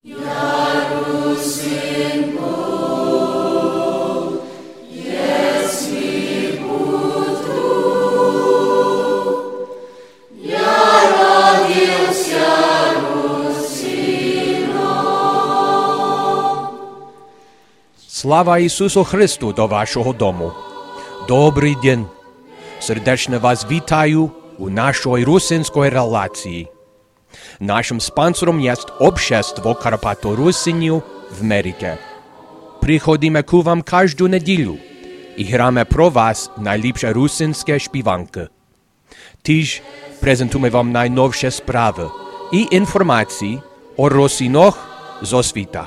Слава Ісусу Христу до вашого дому. Добрий день. Сердечно вас вітаю у нашій русинській релації. Нашим спонсором є Общество Карпато-Русинів в Америці. Приходимо к вам кожну неділю і граємо про вас найліпші русинські співанки. Тож презентуємо вам найновші справи і інформації о русинах зо світа.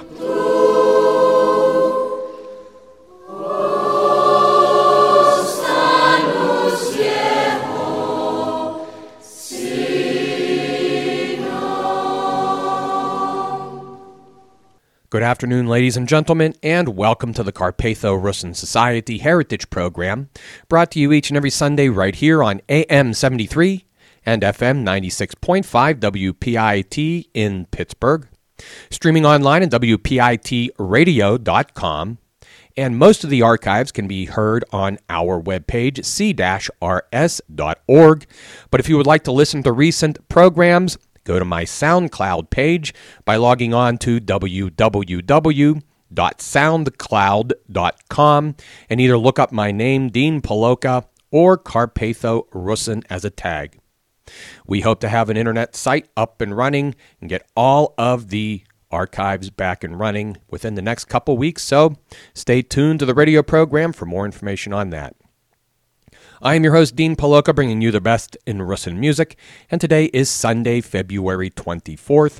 Good afternoon, ladies and gentlemen, and welcome to the Carpatho-Russin Society Heritage Program, brought to you each and every Sunday right here on AM 73 and FM 96.5 WPIT in Pittsburgh, streaming online at WPITradio.com, and most of the archives can be heard on our webpage, c-rs.org. But if you would like to listen to recent programs, go to my SoundCloud page by logging on to www.soundcloud.com and either look up my name, Dean Paloka, or Carpatho-Russin as a tag. We hope to have an internet site up and running and get all of the archives back and running within the next couple weeks, so stay tuned to the radio program for more information on that. I am your host, Dean Paloka, bringing you the best in Russin music, and today is Sunday, February 24th,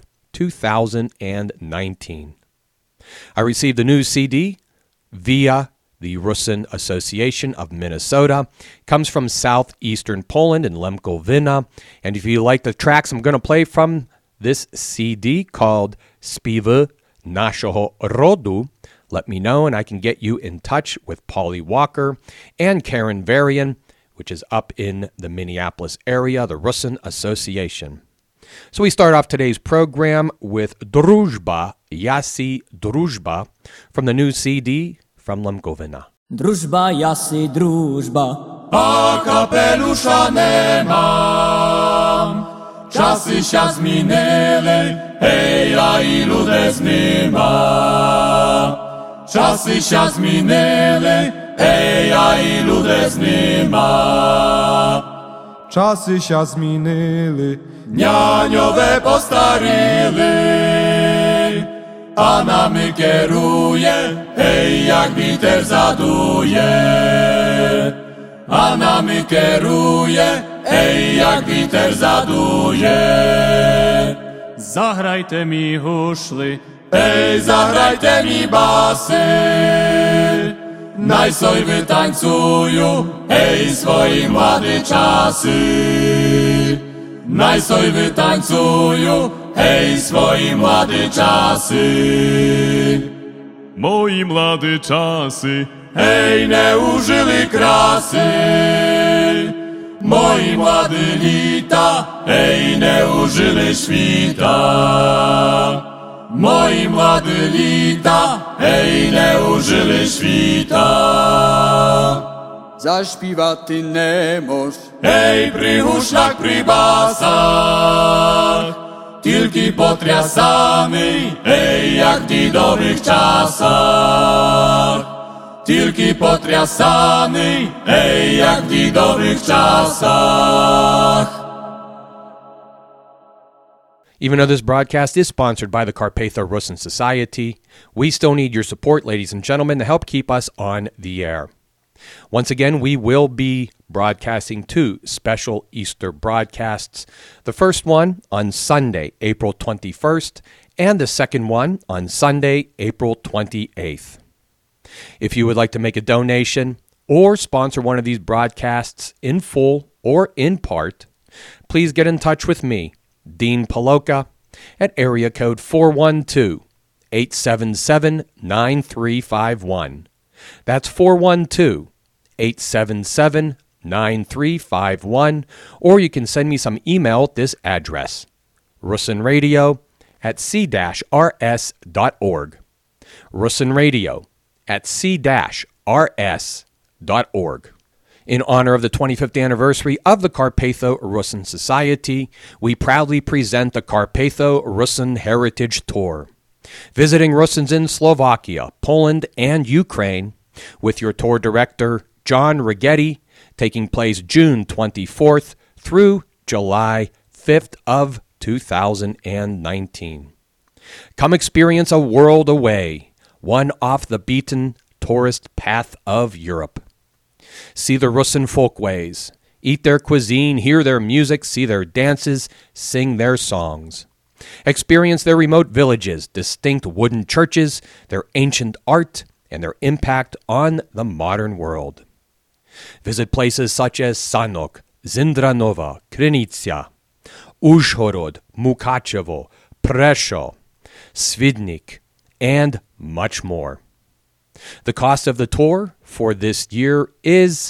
2019. I received a new CD via the Russin Association of Minnesota. It comes from southeastern Poland in Lemkowina, and if you like the tracks I'm going to play from this CD called Spiwy Naszego Rodu, let me know and I can get you in touch with Polly Walker and Karen Varian, which is up in the Minneapolis area, the Russin Association. So we start off today's program with Družba, Jasi Družba, from the new CD from Lemkowina. Družba, jasi družba, a kapelusza nie mam. Czasy się zminęły, hej, a i ludes nie ma. Czasy się zminęły, hej, a i ludes nie ma. Czasy się zminęły, Nianiowe postaryły, a nami kieruje, hej, jak witer zaduje. A nami kieruje, hej, jak witer zaduje. Zagrajte mi huszli, hej, zagrajte mi basy. Najsoj wytańcuju, hej, swoje młode czasy. Najsoj wytańcuju, hej, swoje młode czasy. moi mlade czasy, hej, nie użyli krasy. Moi młode lita, hej, nie użyli świta. Moi młode lita, hej, nie użyli świta. Zaśpiewać nie możesz, hej, pri huszlach, pri basach, tylko potriasany, hej, jak w dzidowych czasach. Tylko potriasany, hej, jak w dzidowych czasach. Even though this broadcast is sponsored by the Carpatho-Russin Society, we still need your support, ladies and gentlemen, to help keep us on the air. Once again, we will be broadcasting two special Easter broadcasts. The first one on Sunday, April 21st, and the second one on Sunday, April 28th. If you would like to make a donation or sponsor one of these broadcasts in full or in part, please get in touch with me, Dean Paloka, at area code 412-877-9351. That's 412-877-9351, or you can send me some email at this address, russinradio at c-rs.org. Rusin Radio at c-rs.org. In honor of the 25th anniversary of the Carpatho-Rusin Society, we proudly present the Carpatho-Rusin Heritage Tour. Visiting Rusins in Slovakia, Poland, and Ukraine with your tour director, John Righetti, taking place June 24th through July 5th of 2019. Come experience a world away, one off-the-beaten tourist path of Europe. See the Rusin folkways, eat their cuisine, hear their music, see their dances, sing their songs. Experience their remote villages, distinct wooden churches, their ancient art, and their impact on the modern world. Visit places such as Sanok, Zindranova, Krynica, Uzhhorod, Mukachevo, Prešov, Svidnik, and much more. The cost of the tour for this year is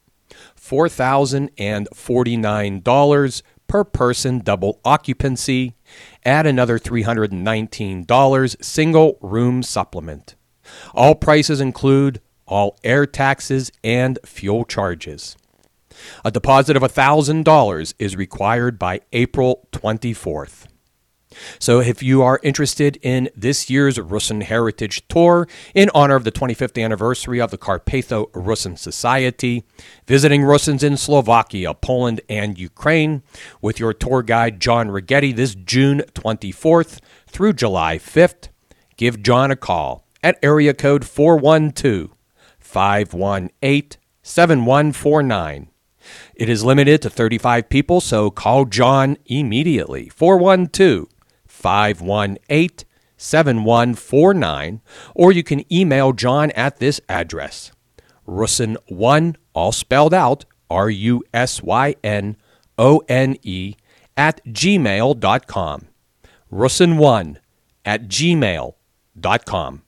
$4,049 per person double occupancy, add another $319 single room supplement. All prices include all air taxes and fuel charges. A deposit of $1,000 is required by April 24th. So if you are interested in this year's Rusin Heritage Tour in honor of the 25th anniversary of the Carpatho-Rusin Society, visiting Rusins in Slovakia, Poland, and Ukraine with your tour guide John Righetti this June 24th through July 5th, give John a call at area code 412-518-7149. It is limited to 35 people, so call John immediately, 412-518-7149, or you can email John at this address, Rusin1, all spelled out, RUSYNONE, at gmail.com. Rusin1 at gmail.com.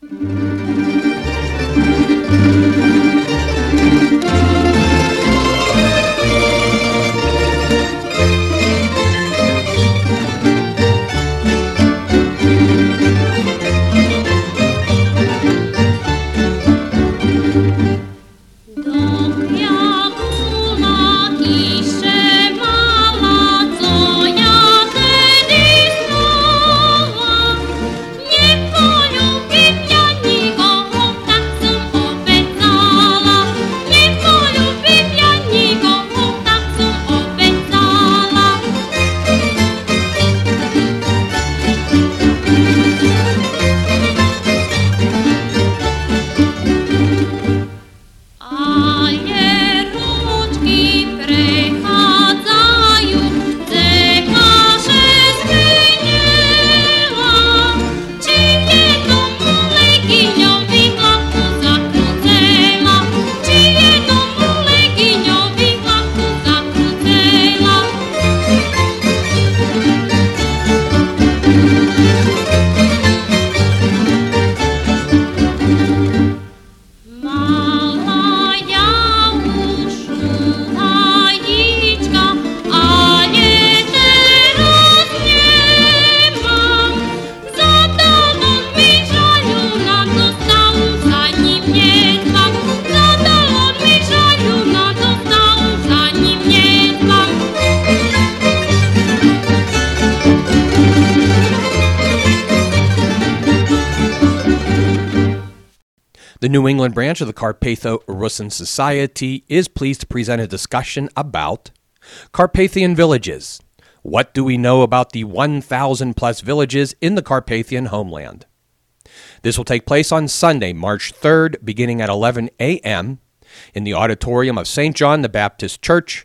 The New England branch of the Carpatho-Rusin Society is pleased to present a discussion about Carpathian villages. What do we know about the 1,000 plus villages in the Carpathian homeland? This will take place on Sunday, March 3rd, beginning at 11 a.m. in the auditorium of St. John the Baptist Church,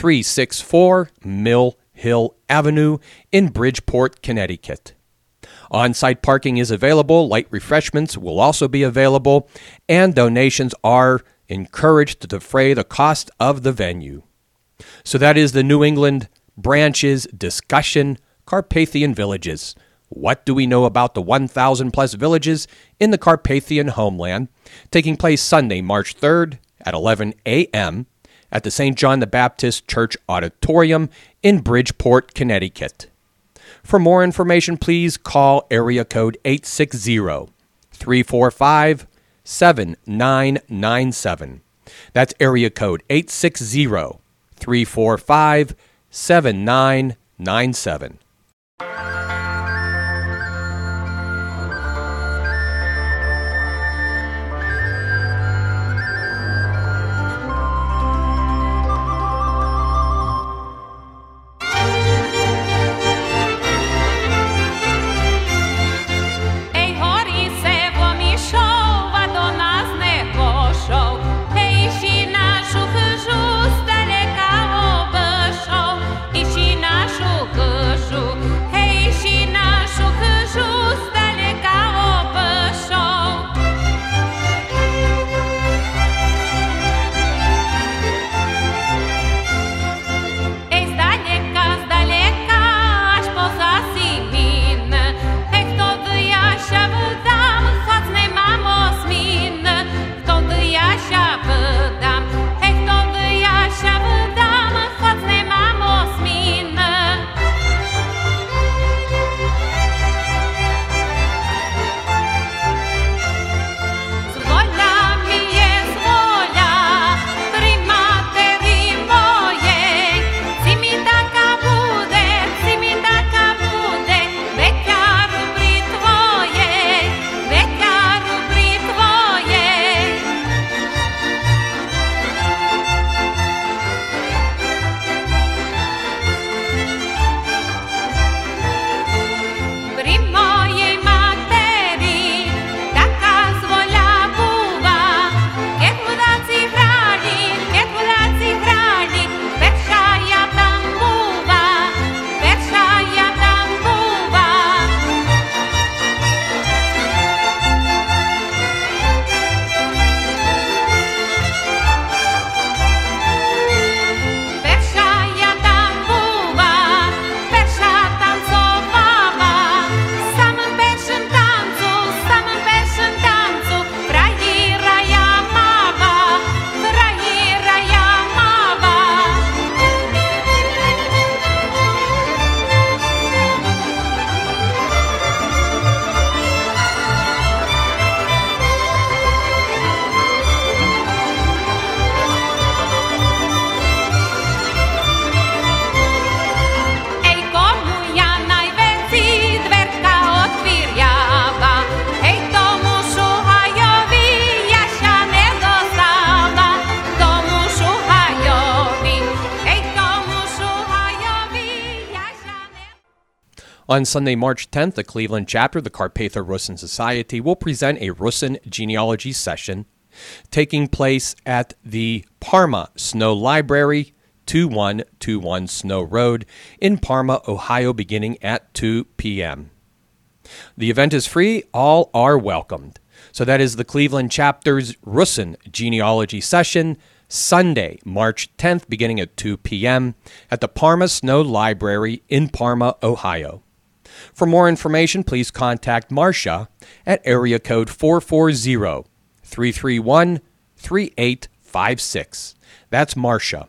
364 Mill Hill Avenue in Bridgeport, Connecticut. On-site parking is available, light refreshments will also be available, and donations are encouraged to defray the cost of the venue. So that is the New England branch's discussion, Carpathian villages. What do we know about the 1,000 plus villages in the Carpathian homeland? Taking place Sunday, March 3rd at 11 a.m. at the St. John the Baptist Church Auditorium in Bridgeport, Connecticut. For more information, please call area code 860-345-7997. That's area code 860-345-7997. On Sunday, March 10th, the Cleveland chapter of the Carpatho-Russin Society will present a Russin genealogy session taking place at the Parma Snow Library, 2121 Snow Road in Parma, Ohio, beginning at 2 p.m. The event is free. All are welcomed. So that is the Cleveland chapter's Russin genealogy session, Sunday, March 10th, beginning at 2 p.m. at the Parma Snow Library in Parma, Ohio. For more information, please contact Marcia at area code 440-331-3856. That's Marcia,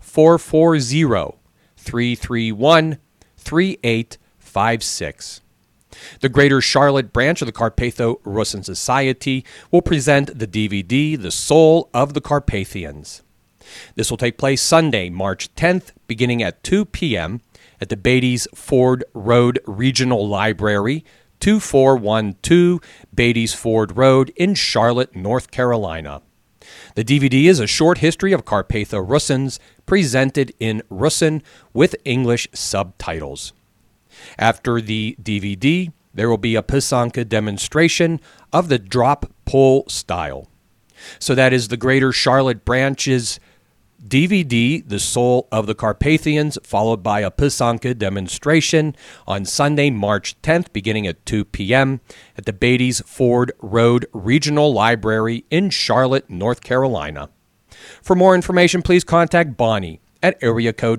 440-331-3856. The Greater Charlotte branch of the Carpatho-Russin Society will present the DVD, The Soul of the Carpathians. This will take place Sunday, March 10th, beginning at 2 p.m. at the Beatties Ford Road Regional Library, 2412 Beatties Ford Road in Charlotte, North Carolina. The DVD is a short history of Carpatho-Russins presented in Russin with English subtitles. After the DVD, there will be a Pysanka demonstration of the drop-pull style. So that is the Greater Charlotte branch's DVD, The Soul of the Carpathians, followed by a Pysanka demonstration on Sunday, March 10th, beginning at 2 p.m. at the Beatties Ford Road Regional Library in Charlotte, North Carolina. For more information, please contact Bonnie at area code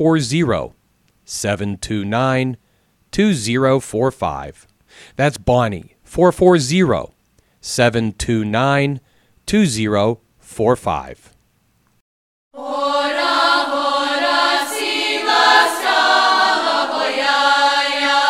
440-729-2045. That's Bonnie, 440-729-2045. Ora, ora, si la scala boiaia.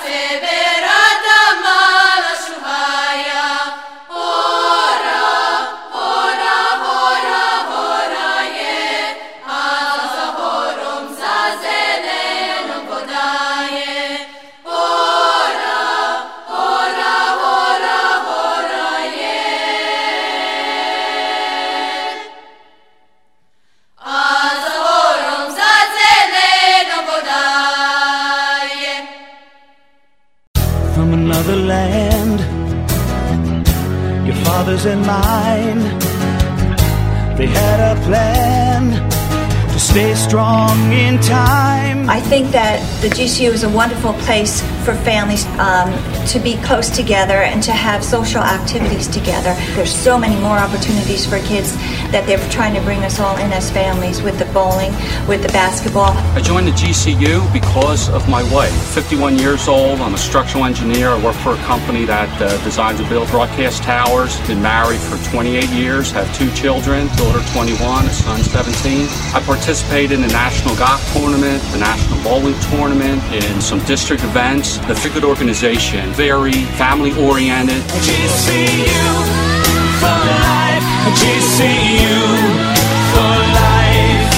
From another land, your father's and mine, they had a plan to stay strong in time. I think that the GCU is a wonderful place for families to be close together and to have social activities together. There's so many more opportunities for kids that they're trying to bring us all in as families, with the bowling, with the basketball. I joined the GCU because of my wife. 51 years old, I'm a structural engineer. I work for a company that designs and builds broadcast towers. Been married for 28 years, have 2 children, daughter 21, a son 17. I participated in the National Golf Tournament, the National Bowling Tournament, in some district events. The Figured organization, very family-oriented. GCU for life, GCU for life.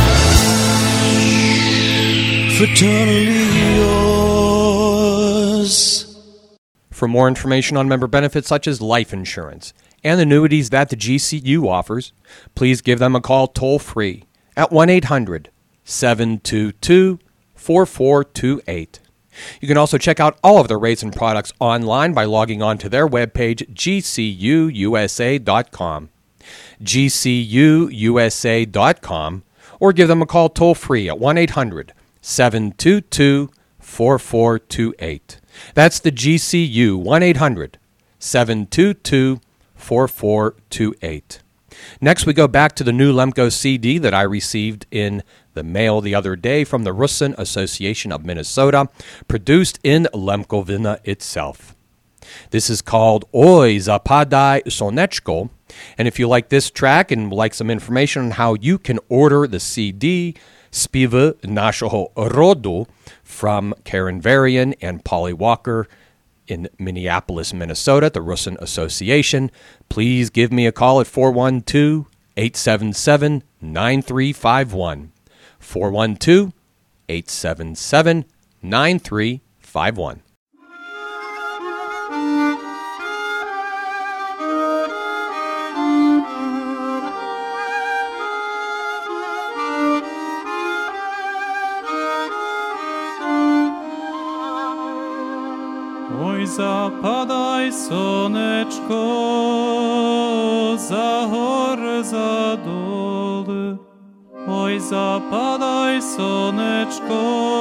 Fraternally yours. For more information on member benefits such as life insurance and annuities that the GCU offers, please give them a call toll-free at 1-800-722-4428. You can also check out all of their rates and products online by logging on to their webpage, gcuusa.com. gcuusa.com, or give them a call toll-free at 1-800-722-4428. That's the GCU, 1-800-722-4428. Next, we go back to the new Lemko CD that I received in the mail the other day from the Rusin Association of Minnesota, produced in Lemkovina itself. This is called Oj Zapadaj Sonečko, and if you like this track and would like some information on how you can order the CD, Spiva Našeho rodu, from Karen Varian and Polly Walker in Minneapolis, Minnesota, the Rusin Association, please give me a call at 412-877-9351. 412-877-9351. Oj, zapadaj soneczko, za hory, za doły. Oj, zapadaj soneczko,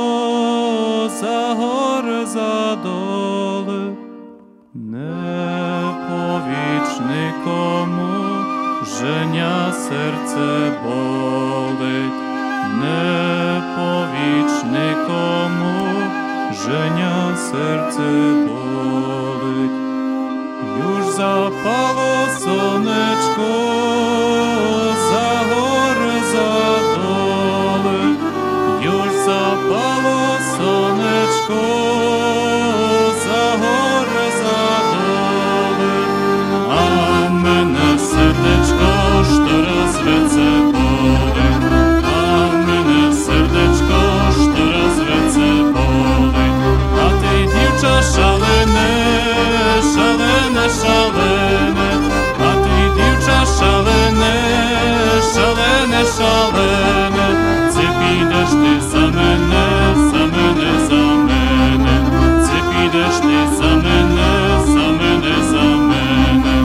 za hory, za doły. Nie powiedz nikomu, że nia serce boleć. Nie powiedz nikomu, że nia serce boleć. Już zapało soneczko, za hory, za doły. Już zapało soneczko, za hory, za doły. A mnie serdeczko, sztoraz ręce boleć. A mnie serdeczko, sztoraz ręce boleć. A ty dziewcza szalene, szalene, szalene. A ty dziewcza szalene, szalene, szalene. Ty підеш ти за мене, за мене, за мене. Ty підеш ти за мене, за мене, за мене.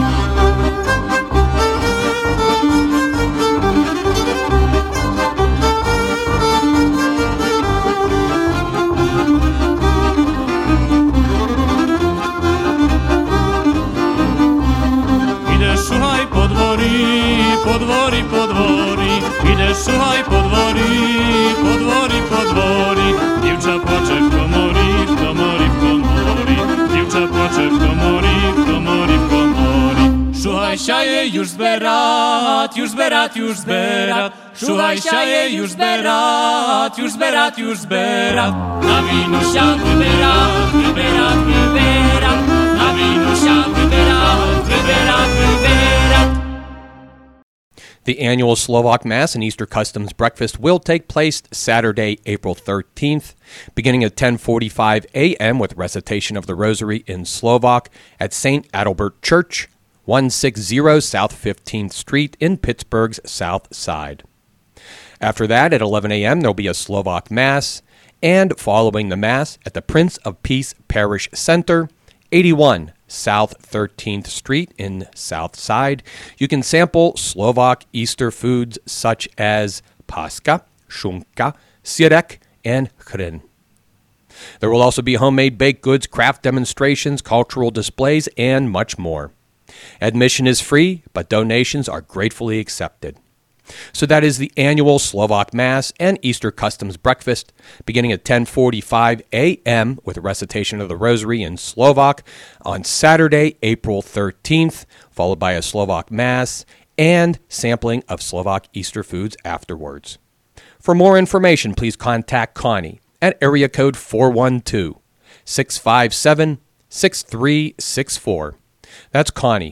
Ideš šuhaj po dvori, po dvori, po dvori. Ideš šuhaj po dvori, po dvori, po dvori. Dziewcza płacze w komori, w komori, w komori. Dziewcza płacze w komori, w komori, w komori. Šuhaj szaje już zberat, już zberat, już zberat. Šuhaj szaje już zberat, już zberat, już zberat. Na wino sian wyberat. na Winusia wybierat. The annual Slovak Mass and Easter Customs Breakfast will take place Saturday, April 13th, beginning at 10:45 a.m. with recitation of the Rosary in Slovak at St. Adalbert Church, 160 South 15th Street in Pittsburgh's South Side. After that, at 11 a.m., there will be a Slovak Mass, and following the Mass at the Prince of Peace Parish Center, 81 South 13th Street in South Side, you can sample Slovak Easter foods such as paska, šunka, sirek, and chren. There will also be homemade baked goods, craft demonstrations, cultural displays, and much more. Admission is free, but donations are gratefully accepted. So that is the annual Slovak Mass and Easter Customs Breakfast, beginning at 10:45 a.m. with a recitation of the Rosary in Slovak on Saturday, April 13th, followed by a Slovak Mass and sampling of Slovak Easter foods afterwards. For more information, please contact Connie at area code 412-657-6364. That's Connie,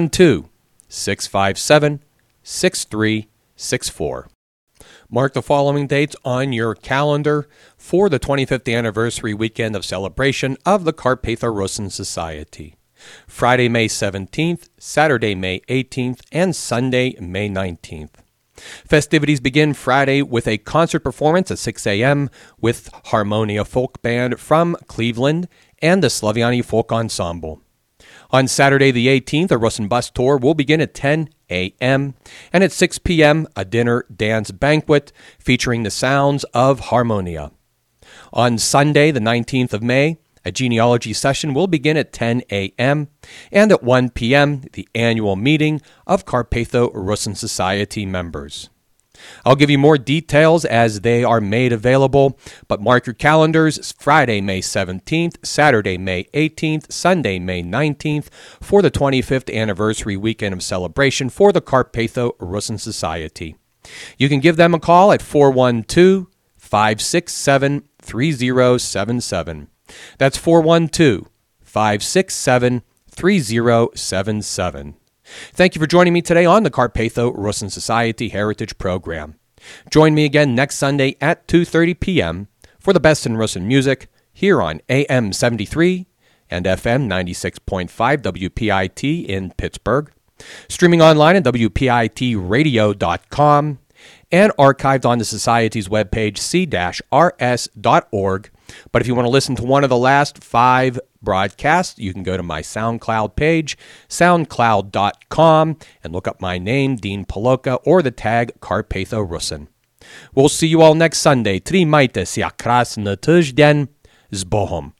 412-657-6364. Mark the following dates on your calendar for the 25th anniversary weekend of celebration of the Karpatho-Rusin Society. Friday, May 17th, Saturday, May 18th, and Sunday, May 19th. Festivities begin Friday with a concert performance at 6 a.m. with Harmonia Folk Band from Cleveland and the Slaviani Folk Ensemble. On Saturday the 18th, a Rusin bus tour will begin at 10 a.m. and at 6 p.m., a dinner dance banquet featuring the sounds of Harmonia. On Sunday the 19th of May, a genealogy session will begin at 10 a.m. and at 1 p.m., the annual meeting of Karpatho-Rusin Society members. I'll give you more details as they are made available, but mark your calendars Friday, May 17th, Saturday, May 18th, Sunday, May 19th for the 25th anniversary weekend of celebration for the Karpatho-Rusin Society. You can give them a call at 412-567-3077. That's 412-567-3077. Thank you for joining me today on the Karpatho-Rusin Society Heritage Program. Join me again next Sunday at 2:30 p.m. for the best in Rusin music here on AM 73 and FM 96.5 WPIT in Pittsburgh, streaming online at WPITradio.com, and archived on the Society's webpage, c-rs.org. But if you want to listen to one of the last 5 broadcasts, you can go to my SoundCloud page, soundcloud.com, and look up my name, Dean Paloka, or the tag Karpatho-Rusin. We'll see you all next Sunday. Trimajte si krásny týždeň s Bohom.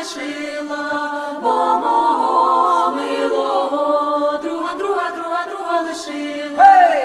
лишила, бо мого милого друга лишила.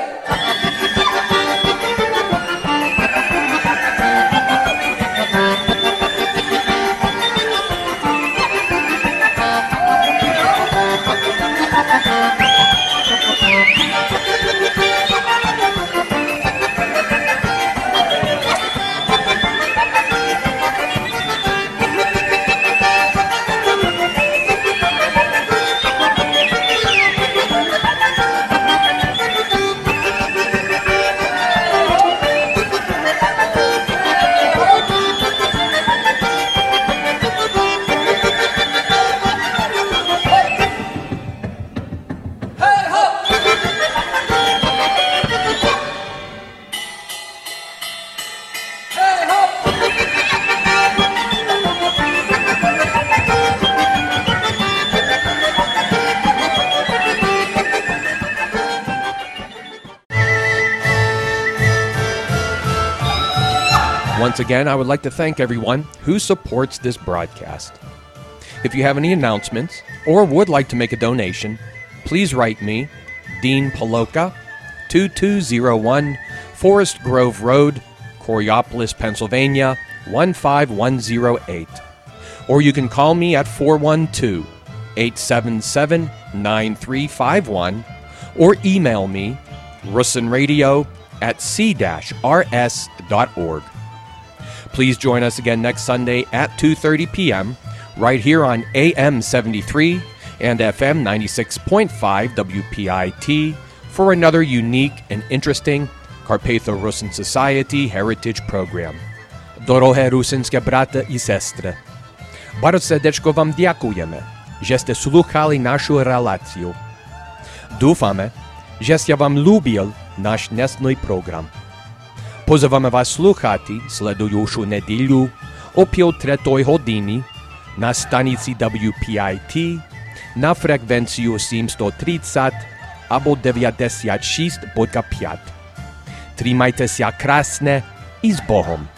Once again, I would like to thank everyone who supports this broadcast. If you have any announcements or would like to make a donation, please write me, Dean Paloka, 2201 Forest Grove Road, Coriopolis, Pennsylvania, 15108. Or you can call me at 412-877-9351 or email me, russinradio@c-rs.org. Please join us again next Sunday at 2:30 p.m. right here on AM 73 and FM 96.5 WPIT for another unique and interesting Carpatho-Rusyn Society Heritage Program. Dorohé rusynské brata i sestry, bardzo serdeczko Wam dziękujemy, że ste słuchali naszą relację. Dúfame, že ste Wam lubil náš dnesný program. Pozývame vás sluchati sledujúšu nedíľu o 5:03 hodiny na stanici WPIT na frekvenciu 730 alebo 96.5. Trímajte sa krásne i s Bohom.